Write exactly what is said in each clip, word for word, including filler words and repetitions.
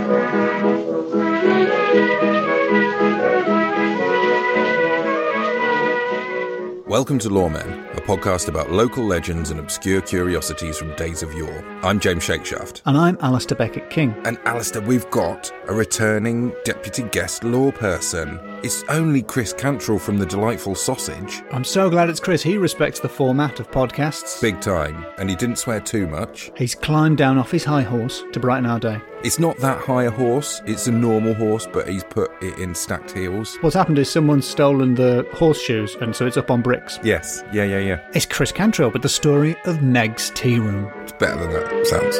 Welcome to Lawmen, a podcast about local legends and obscure curiosities from days of yore. I'm James Shakeshaft. And I'm Alistair Beckett-King. And Alistair, we've got a returning deputy guest law person. It's only Chris Cantrell from The Delightful Sausage. I'm so glad it's Chris. He respects the format of podcasts. Big time. And he didn't swear too much. He's climbed down off his high horse to brighten our day. It's not that high a horse. It's a normal horse, but he's put it in stacked heels. What's happened is someone's stolen the horseshoes, and so it's up on bricks. Yes. Yeah, yeah, yeah. It's Chris Cantrell with the story of Meg's Tea Room. It's better than that sounds.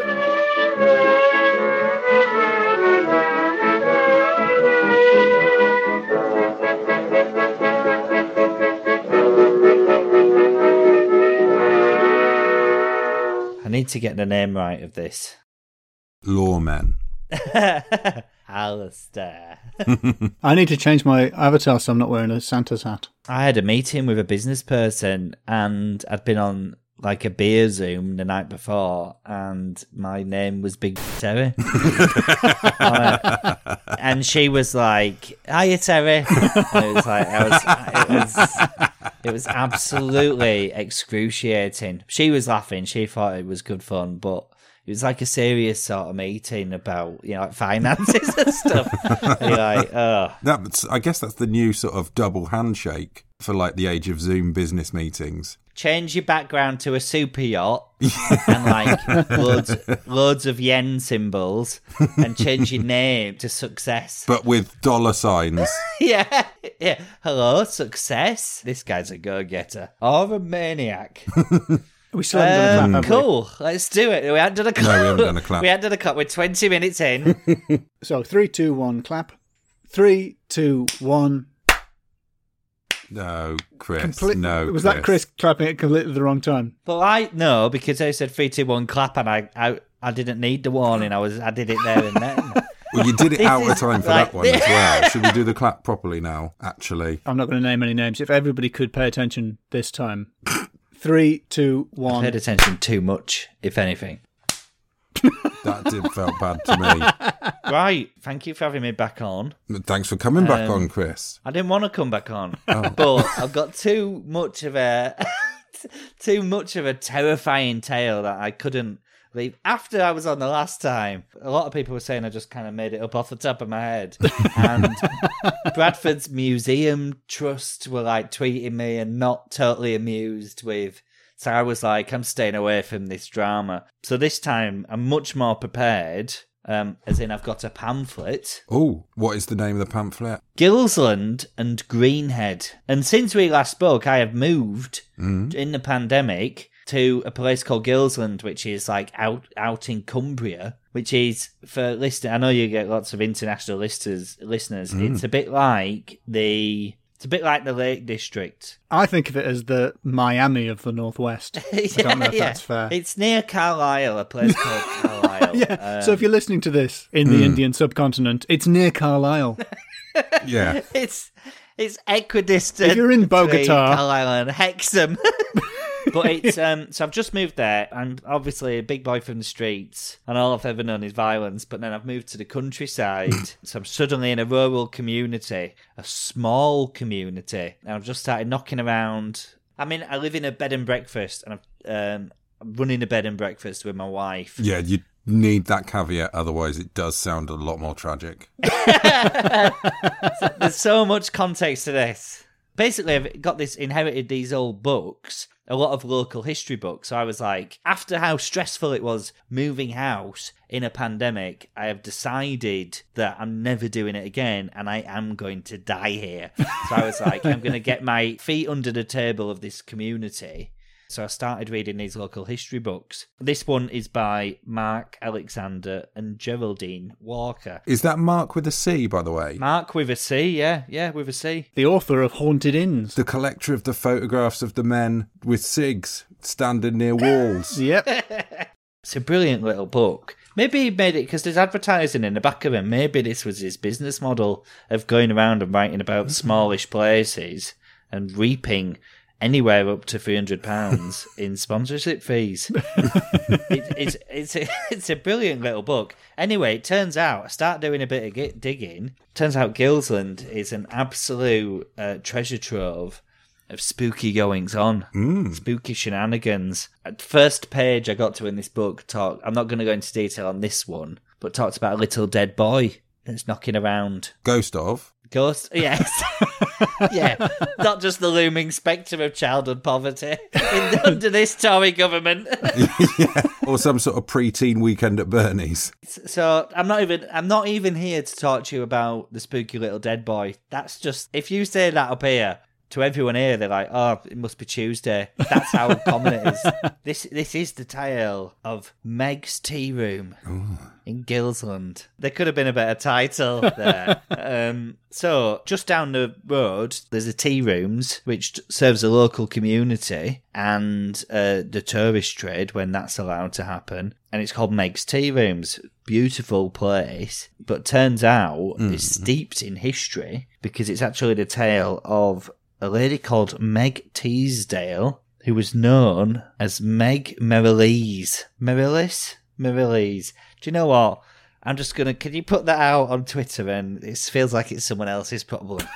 I need to get the name right of this. Lawmen. Alistair. I need to change my avatar so I'm not wearing a Santa's hat. I had a meeting with a business person and I'd been on like a beer Zoom the night before and my name was Big Terry. uh, and she was like, hiya Terry. And it was like, I was, it was... It was absolutely excruciating. She was laughing. She thought it was good fun, but it was like a serious sort of meeting about, you know, like finances and stuff. And you're like, oh. That, I guess that's the new sort of double handshake for like the age of Zoom business meetings. Change your background to a super yacht and like loads, loads of yen symbols and change your name to Success. But with dollar signs. yeah. Yeah. Hello, Success. This guy's a go-getter. Or a maniac. We still haven't um, done a clap, Cool. We? Let's do it. We haven't done a clap. No, we haven't done a clap. We haven't done a clap. We're twenty minutes in. So, three, two, one, clap. Three, two, one. No, Chris. Complete, no, Was Chris. that Chris clapping at completely the wrong time? Well, I no, because I said three, two, one, clap, and I, I, I didn't need the warning. I was, I did it there and then. Well, you did it This out is of time for like- that one as well. Should we do the clap properly now, actually? I'm not going to name any names. If everybody could pay attention this time. Three, two, I one. paid attention too much, if anything. That did felt bad to me. Right. Thank you for having me back on. Thanks for coming back Um, on, Chris. I didn't want to come back on, Oh. but I've got too much of a too much of a terrifying tale that I couldn't leave. After I was on the last time, a lot of people were saying I just kind of made it up off the top of my head. And Bradford's Museum Trust were like tweeting me and not totally amused with. So I was like, I'm staying away from this drama. So this time I'm much more prepared. Um, as in, I've got a pamphlet. Oh, what is the name of the pamphlet? Gilsland and Greenhead. And since we last spoke, I have moved Mm. in the pandemic to a place called Gilsland, which is like out out in Cumbria, which is, for listeners, I know you get lots of international listeners. Listeners, Mm. it's a bit like the it's a bit like the Lake District. I think of it as the Miami of the Northwest. I don't know if Yeah, that's fair. It's near Carlisle, a place called Carlisle. Yeah, Um, so if you're listening to this in the Mm. Indian subcontinent, it's near Carlisle. Yeah. it's it's equidistant. If you're in between Bogota- Carlisle and Hexham. But it's um so I've just moved there. I'm obviously a big boy from the streets and all I've ever known is violence, but then I've moved to the countryside. So I'm suddenly in a rural community, a small community. And I've just started knocking around. I mean, I live in a bed and breakfast and I'm um I'm running a bed and breakfast with my wife. Yeah, you need that caveat, otherwise it does sound a lot more tragic. There's so much context to this. Basically, I've got this, inherited these old books, a lot of local history books. So I was like, after how stressful it was moving house in a pandemic, I have decided that I'm never doing it again and I am going to die here. So I was like, I'm going to get my feet under the table of this community. So I started reading these local history books. This one is by Mark Alexander and Geraldine Walker. Is that Mark with a C, by the way? Mark with a C, yeah, yeah, with a C. The author of Haunted Inns. The collector of the photographs of the men with cigs standing near walls. Yep. It's a brilliant little book. Maybe he made it because there's advertising in the back of it. Maybe this was his business model of going around and writing about smallish places and reaping anywhere up to three hundred pounds in sponsorship fees. it, it's it's a, it's a brilliant little book. Anyway, it turns out, I start doing a bit of g- digging, turns out Gilsland is an absolute uh, treasure trove of spooky goings-on, Mm. spooky shenanigans. At first page I got to in this book, talk. I'm not going to go into detail on this one, but talks about a little dead boy that's knocking around. Ghost of. Ghost, yes. Yeah, not just the looming spectre of childhood poverty in, under this Tory government. Yeah. Or some sort of pre-teen weekend at Bernie's. So I'm not even I'm not even here to talk to you about the spooky little dead boy. That's just, if you say that up here to everyone here, they're like, oh, it must be Tuesday. That's how common it is. This this is the tale of Meg's Tea Room Ooh. in Gilsland. There could have been a better title there. um, so just down the road, there's a tea rooms, which serves the local community and uh, the tourist trade when that's allowed to happen. And it's called Meg's Tea Rooms. Beautiful place. But turns out mm. it's steeped in history because it's actually the tale of a lady called Meg Teasdale, who was known as Meg Merrilies. Merrilies? Merrilies. Do you know what? I'm just going to... Can you put that out on Twitter? And it feels like it's someone else's problem.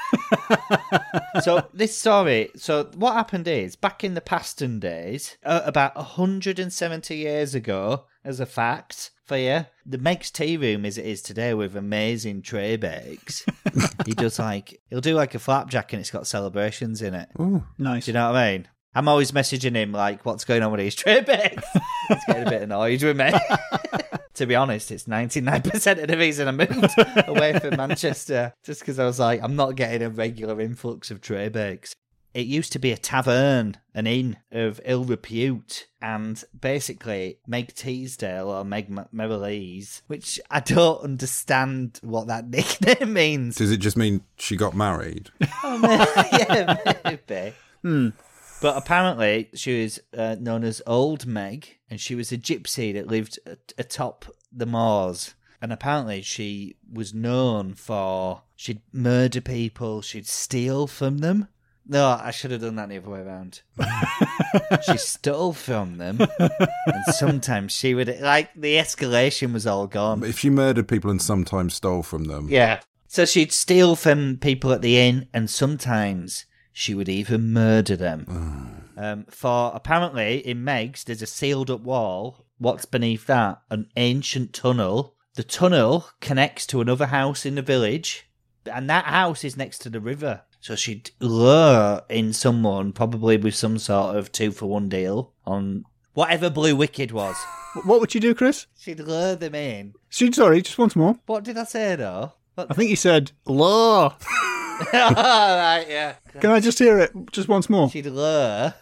So this story... So what happened is, back in the Paston days, uh, about one hundred seventy years ago, as a fact for you, the Meg's Tea Room as it is today with amazing tray bakes. He does like... He'll do like a flapjack and it's got celebrations in it. Ooh, nice. Do you know what I mean? I'm always messaging him like, what's going on with these tray bakes? He's getting a bit annoyed with me. To be honest, it's ninety-nine percent of the reason I moved away from Manchester. Just because I was like, I'm not getting a regular influx of tray bakes. It used to be a tavern, an inn of ill repute, and basically Meg Teasdale or Meg Merrilies, which I don't understand what that nickname means. Does it just mean she got married? Oh, maybe, yeah, maybe. Hmm. But apparently she was uh, known as Old Meg, and she was a gypsy that lived at, atop the moors. And apparently she was known for, she'd murder people, she'd steal from them. No, I should have done that the other way around. She stole from them, and sometimes she would, like, the escalation was all gone. If she murdered people and sometimes stole from them. Yeah. So she'd steal from people at the inn, and sometimes she would even murder them. um, for apparently, in Meg's, there's a sealed up wall. What's beneath that? An ancient tunnel. The tunnel connects to another house in the village, and that house is next to the river. So she'd lure in someone, probably with some sort of two-for-one deal on whatever Blue Wicked was. What would you do, Chris? She'd lure them in. She'd, sorry, just once more. What did I say, though? What? I think you said, law. Oh, right, yeah. Can I just hear it just once more? She'd lure.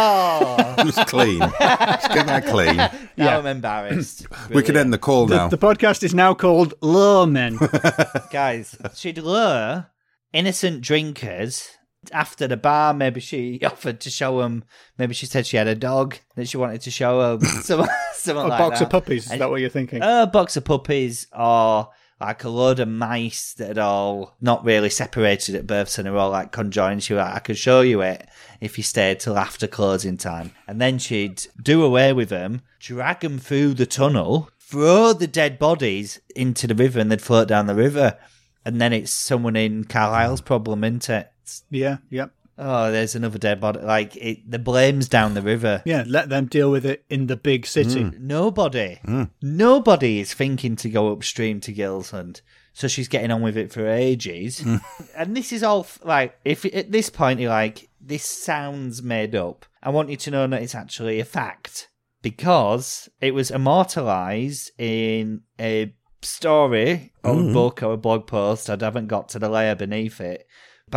Oh. Just clean. Just get that clean. Now Yeah. I'm embarrassed. We could end the call The, now. the podcast is now called Law Men. Guys, she'd lure innocent drinkers after the bar. Maybe she offered to show them, maybe she said she had a dog that she wanted to show them. Something, something A like box that. of puppies, is And- that what you're thinking? A box of puppies, or like a load of mice that had all not really separated at birth, and they're all like conjoined. She was like, I could show you it if you stayed till after closing time. And then she'd do away with them, drag them through the tunnel, throw the dead bodies into the river, and they'd float down the river. And then it's someone in Carlisle's problem, isn't it? Yeah, yep. Oh, there's another dead body. Like, it, the blame's down the river. Yeah, let them deal with it in the big city. Nobody, Mm. nobody is thinking to go upstream to Gilsland. So she's getting on with it for ages. And this is all, f- like, if at this point you're like, this sounds made up, I want you to know that it's actually a fact. Because it was immortalised in a story or a book or a blog post, I haven't got to the layer beneath it,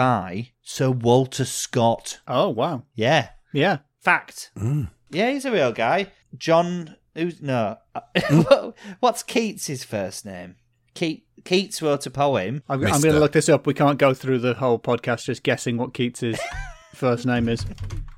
by Sir Walter Scott. Oh, wow. Yeah. Yeah. Fact. Mm. Yeah, he's a real guy. John, who's, no. What's Keats' first name? Keat, Keats wrote a poem. I'm, I'm going Mister to look this up. We can't go through the whole podcast just guessing what Keats' first name is.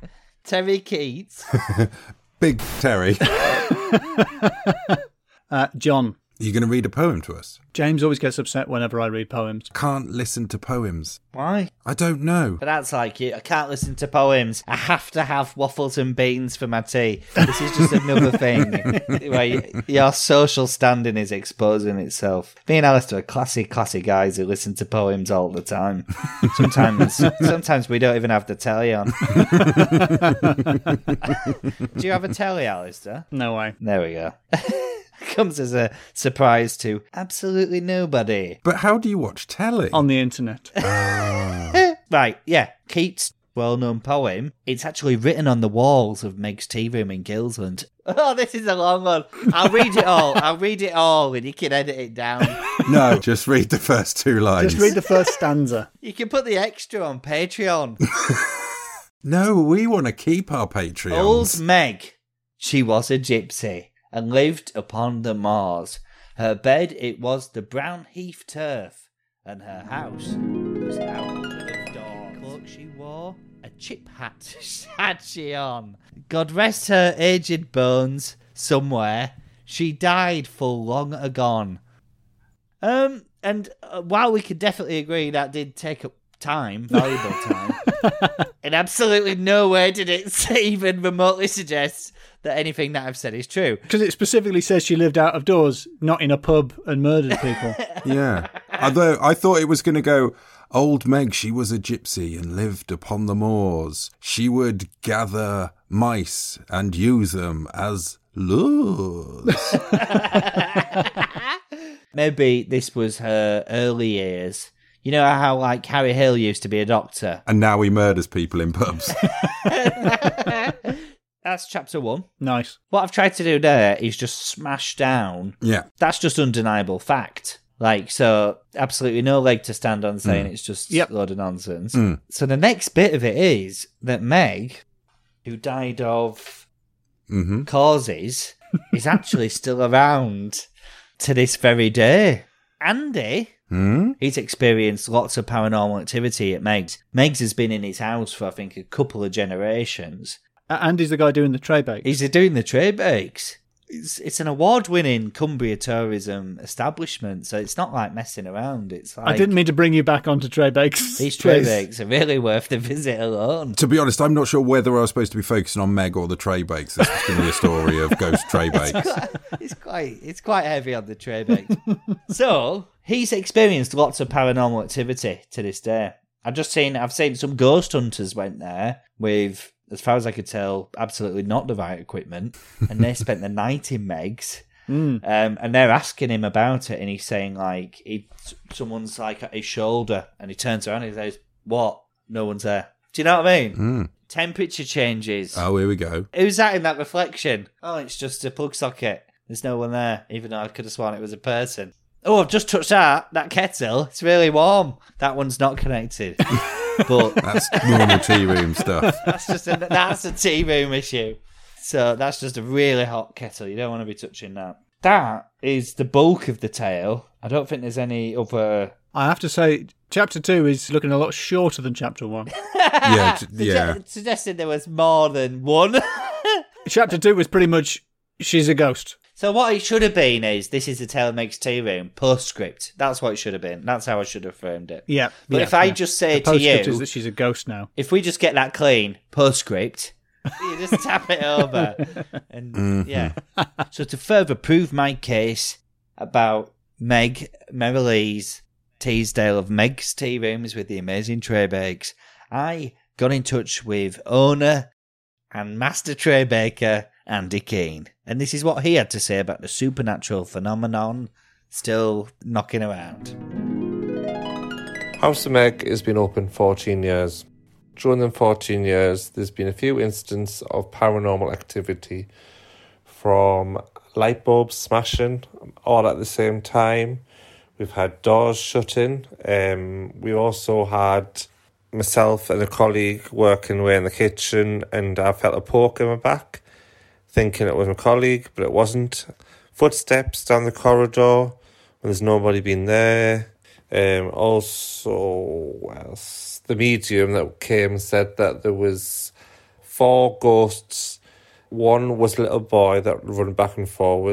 Terry Keats. Big Terry. Uh, John. you going to read a poem to us? James always gets upset whenever I read poems. Can't listen to poems. Why? I don't know. But that's like it. I can't listen to poems. I have to have waffles and beans for my tea. This is just another thing where you, your social standing is exposing itself. Me and Alistair are classy, classy guys who listen to poems all the time. Sometimes, sometimes we don't even have the telly on. Do you have a telly, Alistair? No way. There we go. Comes as a surprise to absolutely nobody. But how do you watch telly? On the internet. Right, yeah. Keats' well-known poem, it's actually written on the walls of Meg's tea room in Gilsland. Oh, this is a long one. I'll read it all. I'll read it all and you can edit it down. No, just read the first two lines. Just read the first stanza. You can put the extra on Patreon. No, we want to keep our Patreons. Old Meg, she was a gypsy and lived upon the moors. Her bed, it was the brown heath turf, and her house was out under the door. Cloak she wore, a chip hat had she on. God rest her aged bones, somewhere she died full long agone. Um, and uh, while we could definitely agree that did take up time, valuable time, in absolutely no way did it even remotely suggest that anything that I've said is true. Because it specifically says she lived out of doors, not in a pub and murdered people. Yeah. Although I thought it was going to go, Old Meg, she was a gypsy and lived upon the moors. She would gather mice and use them as lures. Maybe this was her early years. You know how, like, Harry Hill used to be a doctor? And now he murders people in pubs. That's chapter one. Nice. What I've tried to do there is just smash down. Yeah. That's just undeniable fact. Like, so absolutely no leg to stand on saying mm. it's just yep. a load of nonsense. Mm. So the next bit of it is that Meg, who died of mm-hmm. causes, is actually still around to this very day. Andy, mm? he's experienced lots of paranormal activity at Meg's. Meg's has been in his house for, I think, a couple of generations. Uh, Andy's the guy doing the tray bakes. He's doing the tray bakes. It's, it's an award-winning Cumbria tourism establishment, so it's not like messing around. It's like, I didn't mean to bring you back onto tray bakes. These tray bakes are really worth the visit alone. To be honest, I'm not sure whether I was supposed to be focusing on Meg or the tray bakes. This is going to be a story of ghost tray bakes. It's quite, it's quite, it's quite heavy on the tray bakes. So he's experienced lots of paranormal activity to this day. I've just seen, I've seen some ghost hunters went there with, as far as I could tell, absolutely not the right equipment, and they spent the night in Meg's. Mm. Um, and they're asking him about it, and he's saying, like, he, someone's like at his shoulder, and he turns around and he says, "What? No one's there." Do you know what I mean? Mm. Temperature changes. Oh, here we go. Who's that in that reflection? Oh, it's just a plug socket. There's no one there, even though I could have sworn it was a person. Oh, I've just touched that. That kettle. It's really warm. That one's not connected. But that's normal tea room stuff. That's just a, that's a tea room issue. So that's just a really hot kettle. You don't want to be touching that. That is the bulk of the tale. I don't think there's any other... I have to say, chapter two is looking a lot shorter than chapter one. yeah, t- yeah. Sugge- suggesting there was more than one. Chapter two was pretty much, she's a ghost. So what it should have been is, this is the Tale of Meg's Tea Room, postscript. That's what it should have been. That's how I should have framed it. Yeah. But yeah, if I yeah. just say the to you... postscript is that she's a ghost now. If we just get that clean, postscript, you just tap it over. And mm-hmm. yeah. So to further prove my case about Meg Merrilee's Teasdale of Meg's Tea Rooms with the amazing tray bakes, I got in touch with owner and master tray baker Andy Keane. And this is what he had to say about the supernatural phenomenon still knocking around. House of Meg has been open fourteen years. During them fourteen years, there's been a few incidents of paranormal activity, from light bulbs smashing all at the same time. We've had doors shutting. Um, we also had myself and a colleague working away in the kitchen, and I felt a poke in my back, thinking it was my colleague, but it wasn't. Footsteps down the corridor when there's nobody been there. Um, also, well, the medium that came said that there was four ghosts. One was a little boy that run back and forward.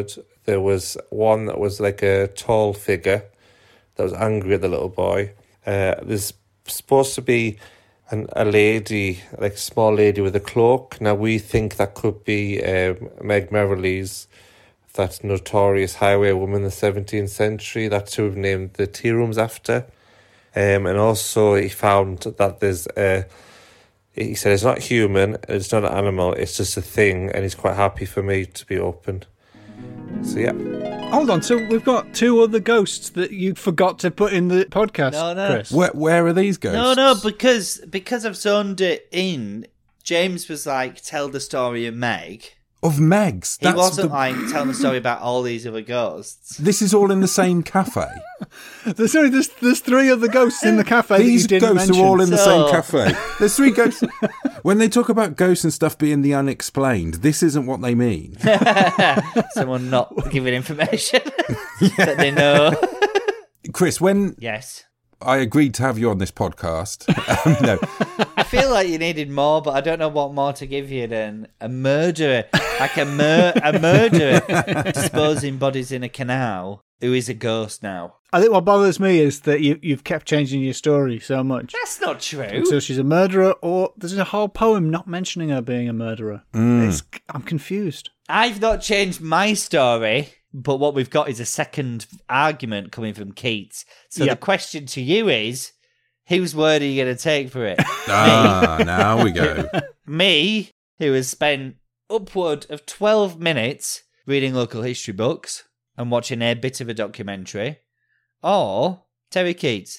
There was one that was like a tall figure that was angry at the little boy. Uh, there's supposed to be an, a lady, like a small lady with a cloak. Now, we think that could be um, Meg Merrilies, that notorious highwaywoman in the seventeenth century. That's who we've named the tea rooms after. Um, and also he found that there's a... He said it's not human, it's not an animal, it's just a thing, and he's quite happy for me to be open. So, yeah. Hold on, so we've got two other ghosts that you forgot to put in the podcast, No, no. Chris. Where, where are these ghosts? No, no, because because I've zoned it in. James was like, "Tell the story of Meg." Of Meg's. He That's wasn't the- like telling the story about all these other ghosts. This is all in the same cafe. There's, sorry, there's, there's three other ghosts in the cafe These that you didn't ghosts mention. are all in the So- same cafe. There's three ghosts. When they talk about ghosts and stuff being the unexplained, this isn't what they mean. Someone not giving information that they know. Chris, when Yes. I agreed to have you on this podcast, um, no, I feel like you needed more, but I don't know what more to give you than a murderer, like a mur- a murderer disposing bodies in a canal who is a ghost now. I think what bothers me is that you, you've kept changing your story so much. That's not true. Until she's a murderer, or there's a whole poem not mentioning her being a murderer. It's, I'm confused. I've not changed my story, but what we've got is a second argument coming from Keats. So Yep. the question to you is, whose word are you going to take for it? ah, now we go. Me, who has spent upward of twelve minutes reading local history books and watching a bit of a documentary, or Terry Keats.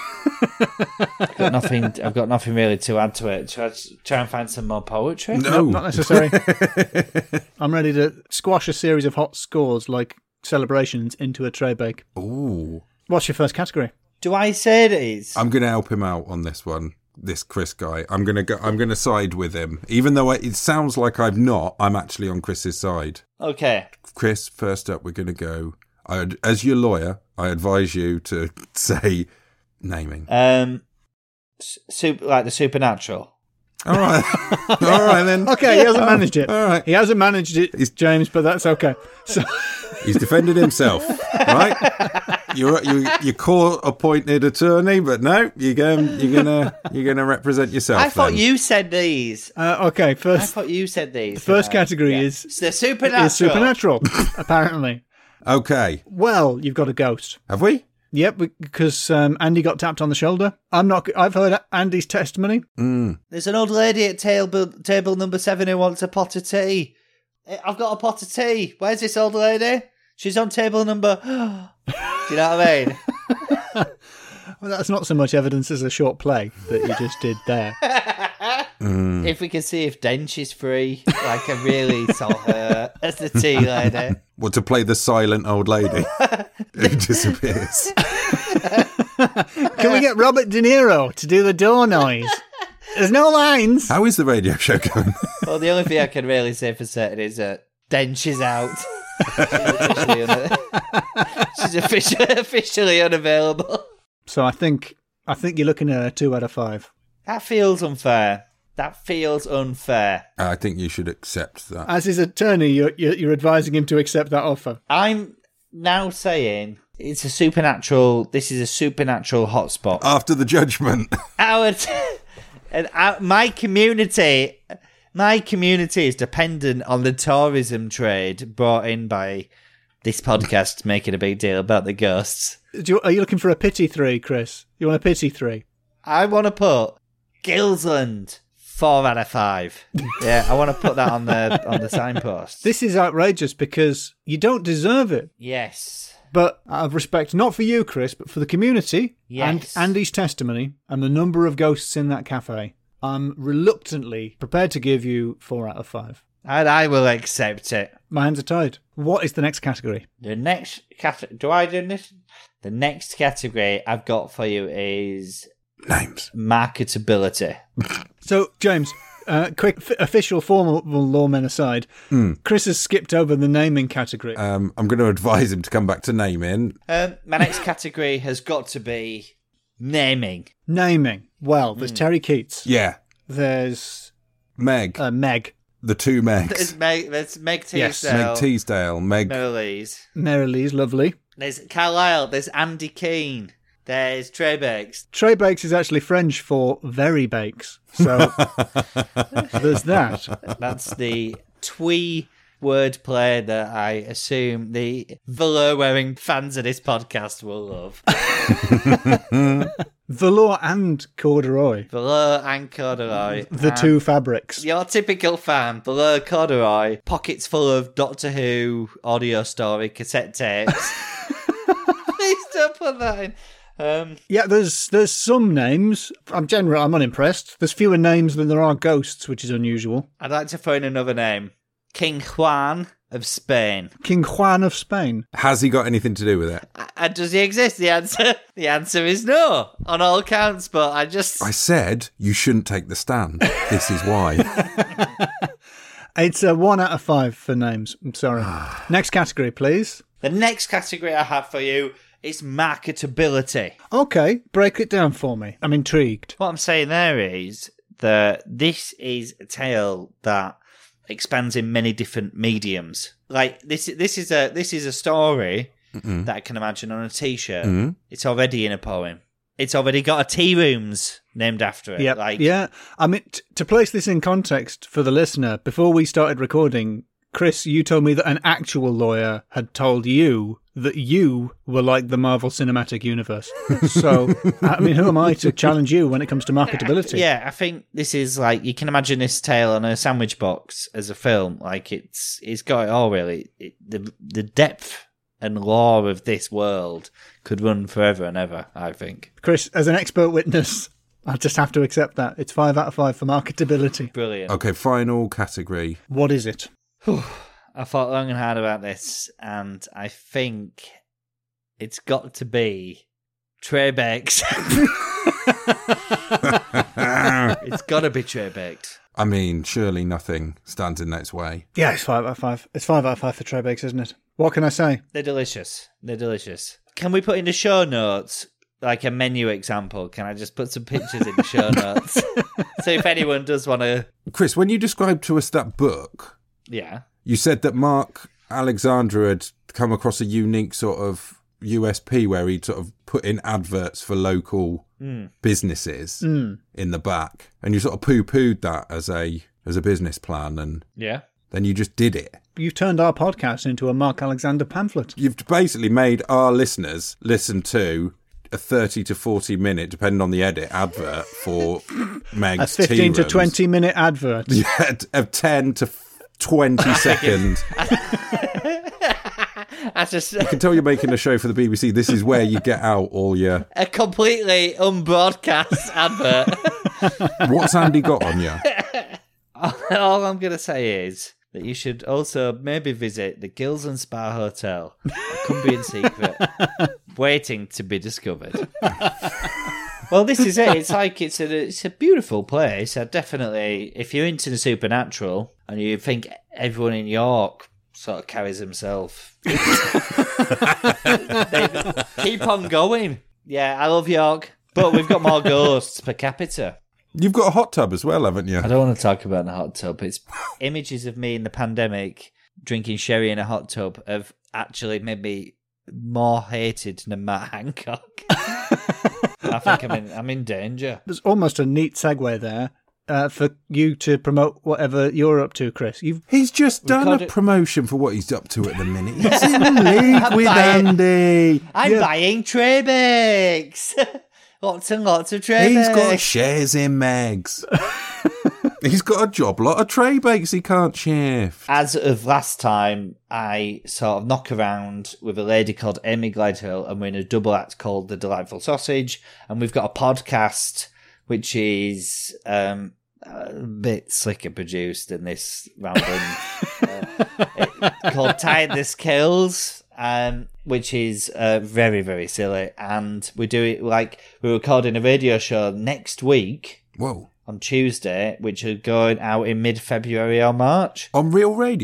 I've got nothing. I've got nothing really to add to it. Try, try and find some more poetry. No, Nope, not necessary. I'm ready to squash a series of hot scores like celebrations into a tray bake. Ooh, What's your first category? Do I say it is? I'm going to help him out on this one. This Chris guy, I'm going to go. I'm going to side with him, even though it sounds like I'm not. I'm actually on Chris's side. Okay. Chris, first up, we're going to go. I, as your lawyer, I advise you to say naming. Um, super, like the supernatural. All right, all right then. Okay, he hasn't managed it. All right, He hasn't managed it, He's- James, but that's okay. So, he's defended himself, right? You're you you're court-appointed attorney, but no, you're going you're gonna you're gonna represent yourself. I thought then. you said these. uh, okay, I first thought you said these. first Uh, category yeah. is, It's the supernatural. is supernatural, apparently. Okay, Well, you've got a ghost. have we? Yep, because um, Andy got tapped on the shoulder. I'm not. I've heard Andy's testimony. Mm. There's an old lady at table table number seven who wants a pot of tea. Eh, I've got a pot of tea. Where's this old lady? She's on table number. Do you know what I mean? Well, that's not so much evidence as a short play that you just did there. Mm. If we can see if Dench is free, like I really saw her as the tea lady. What, to play the silent old lady who disappears? Can we get Robert De Niro to do the door noise? There's no lines. How is the radio show going? Well, the only thing I can really say for certain is that Dench is out. She's officially, una- She's officially, officially unavailable. So I think I think you're looking at a two out of five. That feels unfair. That feels unfair. I think you should accept that. As his attorney, you're, you're, you're advising him to accept that offer. I'm now saying it's a supernatural. This is a supernatural hotspot. After the judgment. Our t- and our, my community, my community is dependent on the tourism trade brought in by this podcast, making a big deal about the ghosts. Do you, are you looking for a pity three, Chris? You want a pity three? I want to put Gilsland four out of five. Yeah, I want to put that on the on the signpost. This is outrageous because you don't deserve it. Yes. But out of respect, not for you, Chris, but for the community Yes. and Andy's testimony and the number of ghosts in that cafe, I'm reluctantly prepared to give you four out of five. And I will accept it. My hands are tied. What is the next category? The next category. Do I do this? The next category I've got for you is Names. marketability. So, James, uh, quick f- official formal lawmen aside, Chris has skipped over the naming category. Um, I'm going to advise him to come back to naming. Um, my next category has got to be naming. Naming. Well, there's Terry Keats. Yeah. There's Meg. uh, Meg. the two There's Megs. Meg, there's Meg Yes. Teasdale, Meg Teasdale, Meg. Merrilies. Marylee's lovely. There's Carlisle. There's Andy Keane. There's Trey Bakes. Trey Bakes is actually French for very bakes. So there's that. That's the twee wordplay that I assume the velour-wearing fans of this podcast will love. Velour and corduroy. Velour and corduroy. The And two fabrics. Your typical fan, velour corduroy, pockets full of Doctor Who audio story cassette tapes. Please don't put that in. Um, Yeah, there's there's some names. I'm general. I'm unimpressed. There's fewer names than there are ghosts, which is unusual. I'd like to throw in another name. King Juan of Spain. King Juan of Spain. Has he got anything to do with it? And does he exist? The answer the answer is no, on all counts, but I just... I said you shouldn't take the stand. This is why. It's a one out of five for names. I'm sorry. Next category, please. The next category I have for you is marketability. Okay, break it down for me. I'm intrigued. What I'm saying there is that this is a tale that expands in many different mediums. Like this, this is a this is a story Mm-mm. that I can imagine on a T-shirt. Mm. It's already in a poem. It's already got a tea rooms named after it. Yeah, Like, yeah. I mean, t- to place this in context for the listener, before we started recording, Chris, you told me that an actual lawyer had told you that you were like the Marvel Cinematic Universe. So, I mean, who am I to challenge you when it comes to marketability? Yeah, I think this is like you can imagine this tale on a sandwich box as a film. Like it's it's got it all really. It, the the depth and lore of this world could run forever and ever. I think Chris, as an expert witness, I'll just have to accept that. It's five out of five for marketability. brilliant. Okay, final category. What is it? I thought long and hard about this, and I think it's got to be Trey Bakes. It's got to be Trey Bakes. I mean, surely nothing stands in its way. Yeah, it's five out of five. It's five out of five for Trey Bakes, isn't it? What can I say? They're delicious. They're delicious. Can we put in the show notes like a menu example? Can I just put some pictures in the show notes? So if anyone does want to... Chris, when you described to us that book, Yeah. you said that Mark Alexander had come across a unique sort of U S P where he'd sort of put in adverts for local Mm. businesses Mm. in the back. And you sort of poo-pooed that as a as a business plan, and Yeah. then you just did it. You've turned our podcast into a Mark Alexander pamphlet. You've basically made our listeners listen to a thirty to forty minute, depending on the edit, advert for Meg's A fifteen tea to rooms. twenty minute advert. Yeah, of ten to twenty second. I just... You can tell you're making a show for the B B C. This is where you get out all your... A completely unbroadcast advert. What's Andy got on you? All I'm going to say is that you should also maybe visit the Gills and Spa Hotel at Cumbrian Secret, waiting to be discovered. Well, this is it. It's like it's a it's a beautiful place. I definitely, if you're into the supernatural and you think everyone in York sort of carries himself, they keep on going. Yeah, I love York, but we've got more ghosts per capita. You've got a hot tub as well, haven't you? I don't want to talk about the hot tub. It's images of me in the pandemic drinking sherry in a hot tub have actually made me more hated than Matt Hancock. I think I'm in I'm in danger. There's almost a neat segue there uh, for you to promote whatever you're up to, Chris. You've He's just done got a it. promotion for what he's up to at the minute. He's in league with buying- Andy. I'm Yeah. buying tray bakes. Lots and lots of tray He's got bakes. shares in Megs. He's got a job lot of tray bakes he can't shift. As of last time, I sort of knock around with a lady called Amy Gledhill, and we're in a double act called The Delightful Sausage, and we've got a podcast which is um, a bit slicker produced than this rambling, uh, it- called Tiredness Kills, um, which is uh, very, very silly, and we do it like we're recording a radio show next week Whoa. on Tuesday, which are going out in mid-February or March. On Real Radio?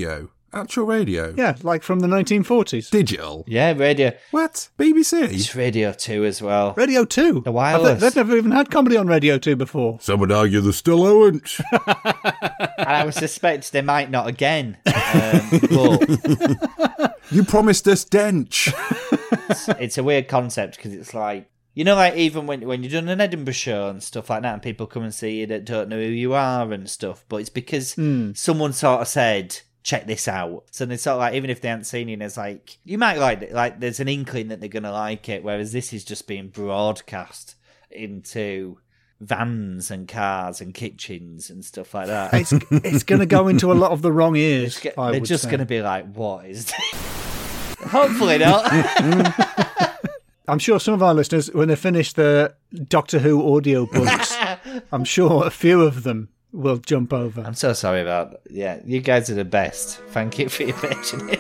Actual radio? Yeah, like from the nineteen forties. Digital? Yeah, radio. What? B B C? It's Radio two as well. Radio two? The wireless. I bet they've never even had comedy on Radio two before. Some would argue they still haven't. And I would suspect they might not again. Um, but You promised us Dench. it's, it's a weird concept because it's like, you know, like even when when you're doing an Edinburgh show and stuff like that, and people come and see you that don't know who you are and stuff, but it's because Mm. someone sort of said, check this out. So they sort of like, even if they haven't seen it, it's like, you might like it, like there's an inkling that they're going to like it, whereas this is just being broadcast into vans and cars and kitchens and stuff like that. It's it's going to go into a lot of the wrong ears. It's, I they're would just say. going to be like, what is this? Hopefully not. I'm sure some of our listeners, when they finish the Doctor Who audio books, I'm sure a few of them will jump over. I'm so sorry about that. Yeah, you guys are the best. Thank you for your patronage.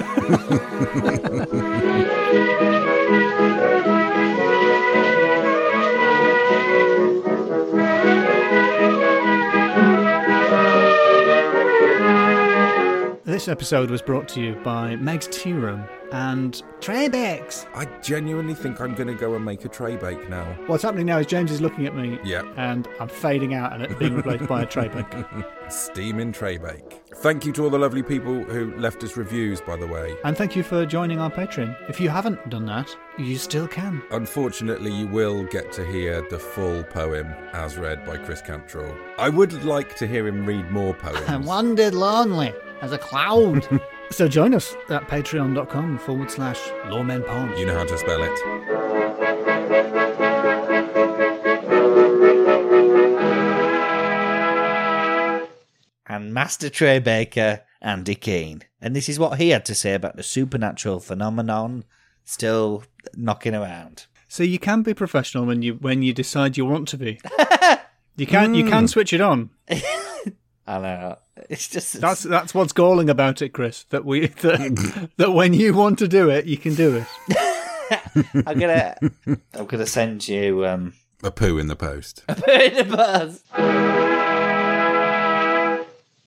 This episode was brought to you by Meg's Tea Room and Trebek's. I genuinely think I'm going to go and make a tray bake now. What's happening now is James is looking at me Yeah. and I'm fading out and it being replaced by a Trebek. Steaming tray bake. Thank you to all the lovely people who left us reviews, by the way. And thank you for joining our Patreon. If you haven't done that, you still can. Unfortunately, you will get to hear the full poem as read by Chris Cantrell. I would like to hear him read more poems. wandered lonely as a cloud. So join us at patreon.com forward slash lawmenpod. You know how to spell it. And Master Tray Baker, Andy Keane. And this is what he had to say about the supernatural phenomenon still knocking around. So you can be professional when you when you decide you want to be. You can you can switch it on. I know. It's just... That's that's what's galling about it, Chris. That we that, that when you want to do it, you can do it. I'm gonna I'm gonna send you um A poo in the post. a bit of buzz.